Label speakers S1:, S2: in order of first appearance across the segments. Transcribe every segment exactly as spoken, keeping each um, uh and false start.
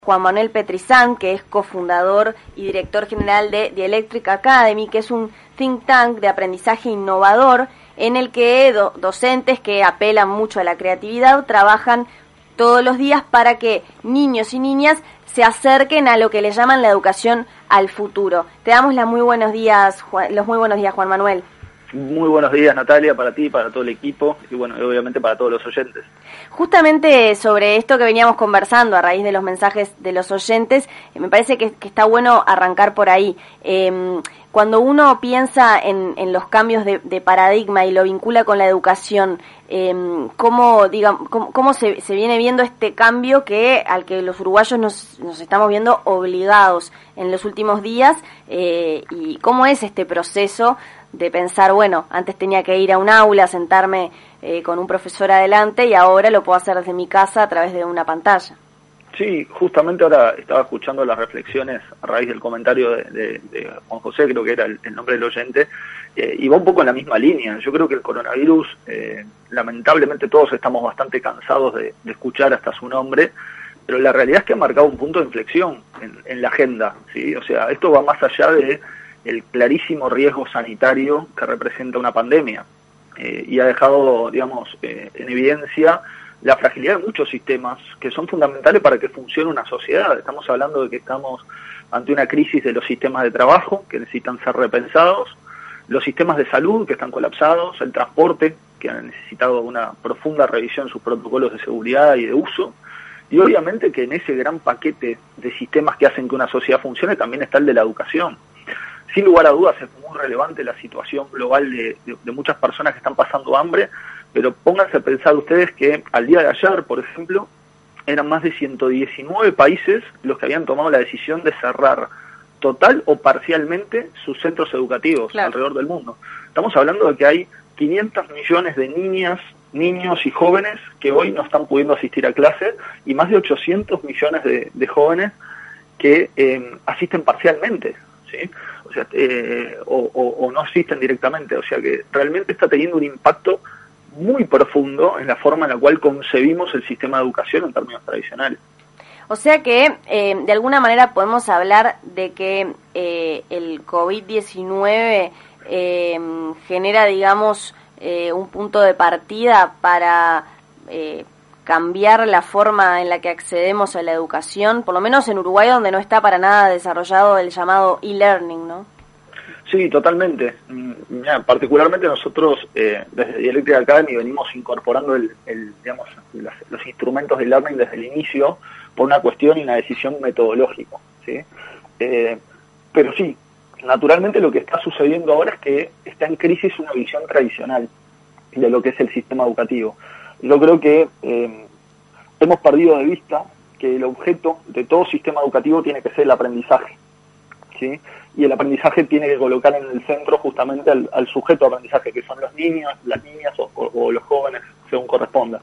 S1: Juan Manuel Petrizán, que es cofundador y director general de The Electric Academy, que es un think tank de aprendizaje innovador en el que do- docentes que apelan mucho a la creatividad trabajan todos los días para que niños y niñas se acerquen a lo que le llaman la educación al futuro. Te damos las muy buenos días, Juan, los muy buenos días, Juan Manuel.
S2: Muy buenos días, Natalia, para ti, para todo el equipo y bueno, obviamente para todos los oyentes.
S1: Justamente sobre esto que veníamos conversando a raíz de los mensajes de los oyentes, me parece que, que está bueno arrancar por ahí. Eh, cuando uno piensa en, en los cambios de, de paradigma y lo vincula con la educación, eh, ¿cómo, digamos, cómo, cómo se, se viene viendo este cambio que al que los uruguayos nos, nos estamos viendo obligados en los últimos días? Eh, ¿Y cómo es este proceso de pensar, bueno, antes tenía que ir a un aula, sentarme eh, con un profesor adelante y ahora lo puedo hacer desde mi casa a través de una pantalla?
S2: Sí, justamente ahora estaba escuchando las reflexiones a raíz del comentario de, de, de Juan José, creo que era el, el nombre del oyente, eh, y va un poco en la misma línea. Yo creo que el coronavirus, eh, lamentablemente todos estamos bastante cansados de, de escuchar hasta su nombre, pero la realidad es que ha marcado un punto de inflexión en, en la agenda, ¿sí? O sea, esto va más allá de el clarísimo riesgo sanitario que representa una pandemia eh, y ha dejado, digamos, eh, en evidencia la fragilidad de muchos sistemas que son fundamentales para que funcione una sociedad. Estamos hablando de que estamos ante una crisis de los sistemas de trabajo que necesitan ser repensados, los sistemas de salud que están colapsados, el transporte que ha necesitado una profunda revisión en sus protocolos de seguridad y de uso, y obviamente que en ese gran paquete de sistemas que hacen que una sociedad funcione también está el de la educación. Sin lugar a dudas es muy relevante la situación global de, de, de muchas personas que están pasando hambre, pero pónganse a pensar ustedes que al día de ayer, por ejemplo, eran más de ciento diecinueve países los que habían tomado la decisión de cerrar total o parcialmente sus centros educativos claro. alrededor del mundo. Estamos hablando de que hay quinientos millones de niñas, niños y jóvenes que hoy no están pudiendo asistir a clase y más de ochocientos millones de, de jóvenes que eh, asisten parcialmente, ¿sí? O sea, eh, o, o, o no asisten directamente, o sea que realmente está teniendo un impacto muy profundo en la forma en la cual concebimos el sistema de educación en términos tradicionales.
S1: O sea que eh, de alguna manera podemos hablar de que eh, el COVID diecinueve eh, genera, digamos, eh, un punto de partida para eh, cambiar la forma en la que accedemos a la educación, por lo menos en Uruguay, donde no está para nada desarrollado el llamado e-learning, ¿no?
S2: Sí, totalmente. Mira, particularmente nosotros eh, desde The Electric Academy venimos incorporando el, el, digamos, los, los instrumentos de learning desde el inicio por una cuestión y una decisión metodológica, ¿sí? Eh, pero sí, naturalmente lo que está sucediendo ahora es que está en crisis una visión tradicional de lo que es el sistema educativo. Yo creo que eh, hemos perdido de vista que el objeto de todo sistema educativo tiene que ser el aprendizaje, ¿sí? Y el aprendizaje tiene que colocar en el centro justamente al, al sujeto de aprendizaje, que son los niños, las niñas o, o, o los jóvenes, según corresponda.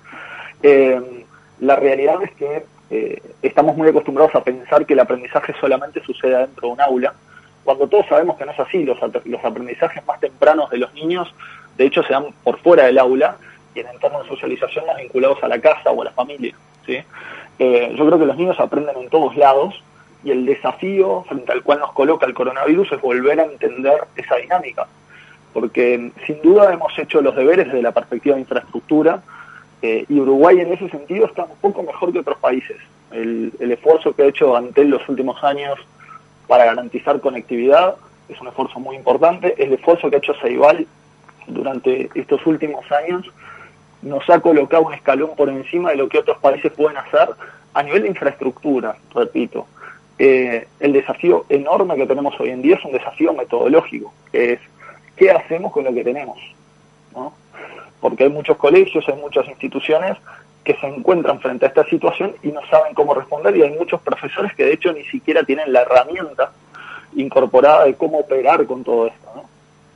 S2: Eh, la realidad es que eh, estamos muy acostumbrados a pensar que el aprendizaje solamente sucede dentro de un aula, cuando todos sabemos que no es así. Los, los aprendizajes más tempranos de los niños, de hecho, se dan por fuera del aula y en entornos de socialización más vinculados a la casa o a la familia, ¿sí? Eh, yo creo que los niños aprenden en todos lados, y el desafío frente al cual nos coloca el coronavirus es volver a entender esa dinámica, porque sin duda hemos hecho los deberes desde la perspectiva de infraestructura, eh, y Uruguay en ese sentido está un poco mejor que otros países. El, el esfuerzo que ha hecho Antel los últimos años para garantizar conectividad es un esfuerzo muy importante. El esfuerzo que ha hecho Ceibal durante estos últimos años nos ha colocado un escalón por encima de lo que otros países pueden hacer a nivel de infraestructura, repito. Eh, el desafío enorme que tenemos hoy en día es un desafío metodológico, que es ¿qué hacemos con lo que tenemos? ¿No? Porque hay muchos colegios, hay muchas instituciones que se encuentran frente a esta situación y no saben cómo responder, y hay muchos profesores que de hecho ni siquiera tienen la herramienta incorporada de cómo operar con todo esto, ¿no?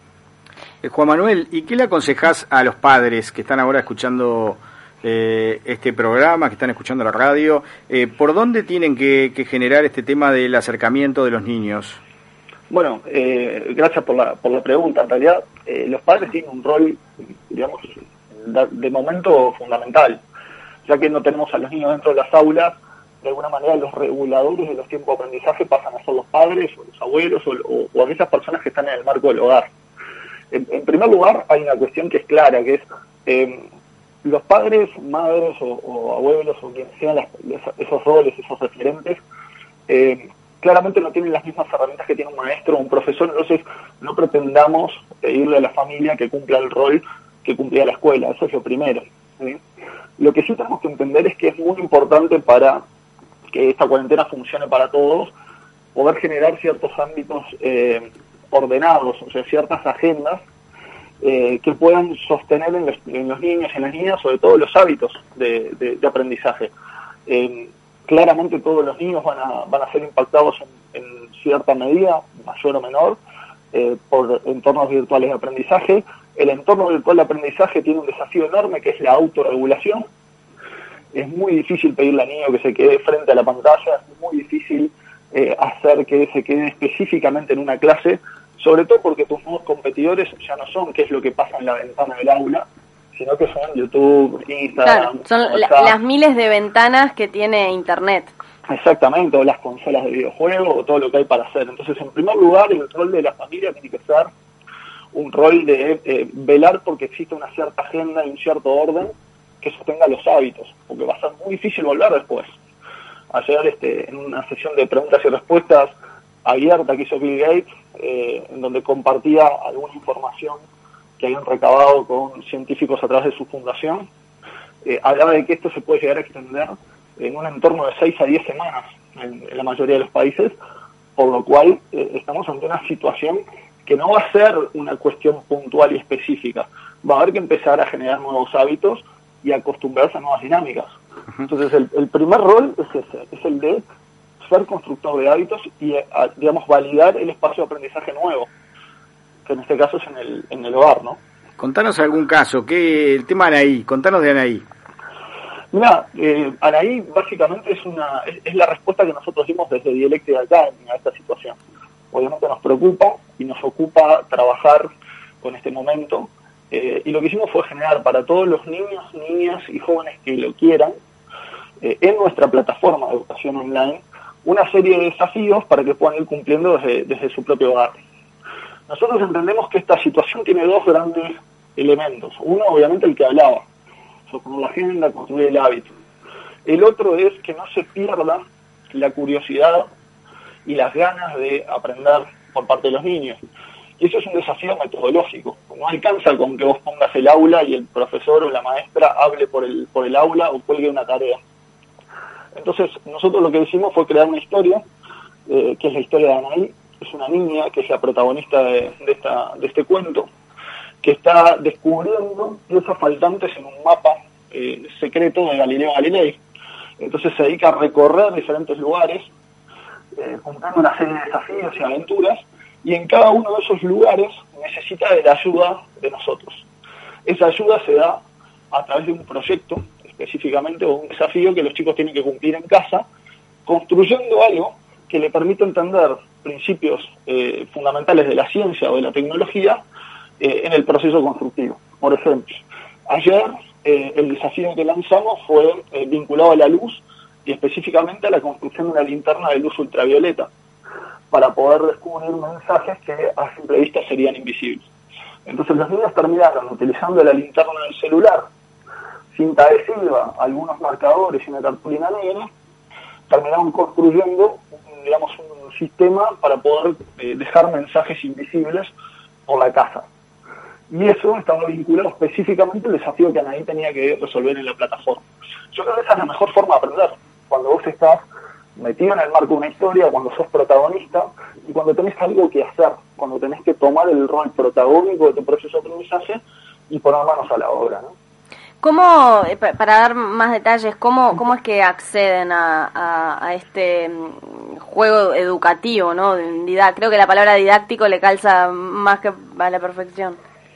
S3: Eh, Juan Manuel, ¿y qué le aconsejás a los padres que están ahora escuchando Eh, este programa, que están escuchando la radio? Eh, ¿Por dónde tienen que, que generar este tema del acercamiento de los niños?
S2: Bueno, eh, gracias por la, por la pregunta. En realidad, eh, los padres tienen un rol, digamos, de momento fundamental, ya que no tenemos a los niños dentro de las aulas. de alguna manera los reguladores de los tiempos de aprendizaje pasan a ser los padres o los abuelos o, o, o aquellas personas que están en el marco del hogar. En, en primer lugar, hay una cuestión que es clara, que es eh, los padres, madres o, o abuelos o quienes sean las, esos roles, esos referentes, eh, claramente no tienen las mismas herramientas que tiene un maestro o un profesor, entonces no pretendamos pedirle a la familia que cumpla el rol que cumplía la escuela, eso es lo primero, ¿sí? Lo que sí tenemos que entender es que es muy importante para que esta cuarentena funcione para todos, poder generar ciertos ámbitos eh, ordenados, o sea, ciertas agendas eh, que puedan sostener en los, en los niños y en las niñas, sobre todo los hábitos de, de, de aprendizaje. Eh, claramente todos los niños van a, van a ser impactados en, en cierta medida, mayor o menor, eh, por entornos virtuales de aprendizaje. El entorno virtual de aprendizaje tiene un desafío enorme que es la autorregulación. Es muy difícil pedirle al niño que se quede frente a la pantalla, es muy difícil eh, hacer que se quede específicamente en una clase, sobre todo porque tus nuevos competidores ya no son qué es lo que pasa en la ventana del aula, sino que son YouTube, Instagram.
S1: Claro, son la, las miles de ventanas que tiene Internet.
S2: Exactamente, o las consolas de videojuegos, o todo lo que hay para hacer. Entonces, en primer lugar, el rol de la familia tiene que ser un rol de eh, velar porque existe una cierta agenda y un cierto orden que sostenga los hábitos, porque va a ser muy difícil volver después. Ayer, este, en una sesión de preguntas y respuestas abierta que hizo Bill Gates, eh, en donde compartía alguna información que habían recabado con científicos a través de su fundación, eh, hablaba de que esto se puede llegar a extender en un entorno de seis a diez semanas en, en la mayoría de los países, por lo cual eh, estamos ante una situación que no va a ser una cuestión puntual y específica, va a haber que empezar a generar nuevos hábitos y acostumbrarse a nuevas dinámicas. Entonces el, el primer rol es ese, es el de ser constructor de hábitos y, a, digamos, validar el espacio de aprendizaje nuevo, que en este caso es en el, en el hogar, ¿no?
S3: Contanos algún caso, que el tema Anaí, contanos de Anaí.
S2: Mira, eh, Anaí básicamente es una es, es la respuesta que nosotros dimos desde Dialéctica Academy a esta situación. Obviamente nos preocupa y nos ocupa trabajar con este momento, eh, y lo que hicimos fue generar para todos los niños, niñas y jóvenes que lo quieran, eh, en nuestra plataforma de educación online, una serie de desafíos para que puedan ir cumpliendo desde, desde su propio hogar. Nosotros entendemos que esta situación tiene dos grandes elementos. Uno, obviamente, el que hablaba, sostener la agenda, construir el hábito. El otro es que no se pierda la curiosidad y las ganas de aprender por parte de los niños. Y eso es un desafío metodológico. No alcanza con que vos pongas el aula y el profesor o la maestra hable por el, por el aula o cuelgue una tarea. Entonces, nosotros lo que hicimos fue crear una historia, eh, que es la historia de Anaí. Es una niña que es la protagonista de, de, esta, de este cuento, que está descubriendo piezas faltantes en un mapa eh, secreto de Galileo Galilei. Entonces se dedica a recorrer diferentes lugares, eh, juntando una serie de desafíos y aventuras, y en cada uno de esos lugares necesita de la ayuda de nosotros. Esa ayuda se da a través de un proyecto, específicamente, o un desafío que los chicos tienen que cumplir en casa, construyendo algo que le permite entender principios eh, fundamentales de la ciencia o de la tecnología eh, en el proceso constructivo. Por ejemplo, ayer eh, el desafío que lanzamos fue eh, vinculado a la luz y específicamente a la construcción de una linterna de luz ultravioleta para poder descubrir mensajes que a simple vista serían invisibles. Entonces los niños terminaron utilizando la linterna del celular, cinta adhesiva, algunos marcadores y una cartulina negra, terminaron construyendo, digamos, un sistema para poder eh, dejar mensajes invisibles por la casa. Y eso estaba vinculado específicamente al desafío que Anaí tenía que resolver en la plataforma. Yo creo que esa es la mejor forma de aprender, cuando vos estás metido en el marco de una historia, cuando sos protagonista y cuando tenés algo que hacer, cuando tenés que tomar el rol protagónico de tu proceso de aprendizaje y poner manos a la obra, ¿no?
S1: ¿Cómo, para dar más detalles, cómo, cómo es que acceden a, a, a este juego educativo, ¿no? Creo que la palabra didáctico le calza más que a la perfección.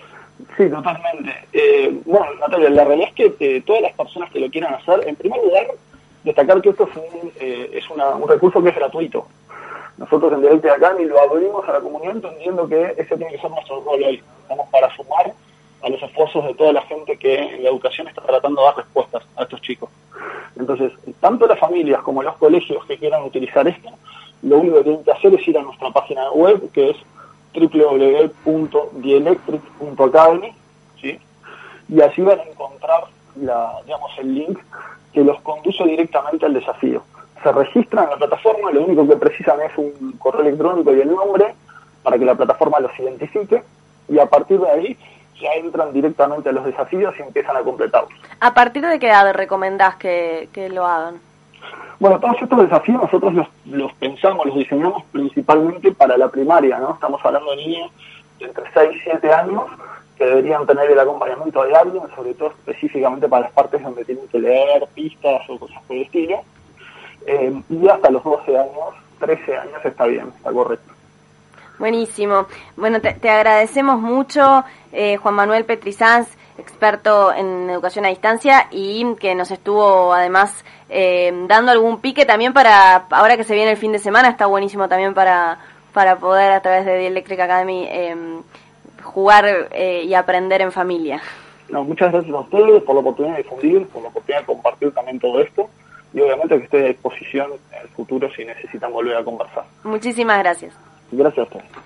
S2: Sí, totalmente. Eh, bueno, Natalia, la realidad es que eh, todas las personas que lo quieran hacer, en primer lugar, destacar que esto es un, eh, es una, un recurso que es gratuito. Nosotros en Dialéctica Academy lo abrimos a la comunidad entendiendo que ese tiene que ser nuestro rol hoy. Estamos para sumar a los esfuerzos de toda la gente que en la educación está tratando de dar respuestas a estos chicos. Entonces, tanto las familias como los colegios que quieran utilizar esto, lo único que tienen que hacer es ir a nuestra página web, que es doble u doble u doble u punto dielectric punto academy, ¿sí? Y así van a encontrar la, digamos, el link que los conduce directamente al desafío. Se registran en la plataforma, lo único que precisan es un correo electrónico y el nombre para que la plataforma los identifique, y a partir de ahí ya entran directamente a los desafíos y empiezan a completarlos.
S1: ¿A partir de qué edad recomendás que, que lo hagan?
S2: Bueno, todos estos desafíos nosotros los, los pensamos, los diseñamos principalmente para la primaria, ¿no? Estamos hablando de niños de entre seis y siete años que deberían tener el acompañamiento de alguien, sobre todo específicamente para las partes donde tienen que leer pistas o cosas por el estilo. Eh, y hasta los doce años, trece años está bien, está correcto.
S1: Buenísimo. Bueno, te, te agradecemos mucho, eh, Juan Manuel Petrizans, experto en educación a distancia, y que nos estuvo además eh, dando algún pique también para, ahora que se viene el fin de semana, está buenísimo también para, para poder a través de Dielectric Academy eh, jugar eh, y aprender en familia.
S2: No, muchas gracias a ustedes por la oportunidad de difundir, por la oportunidad de compartir también todo esto, y obviamente que estoy a disposición en el futuro si necesitan volver a conversar.
S1: Muchísimas gracias.
S2: Gracias a ustedes.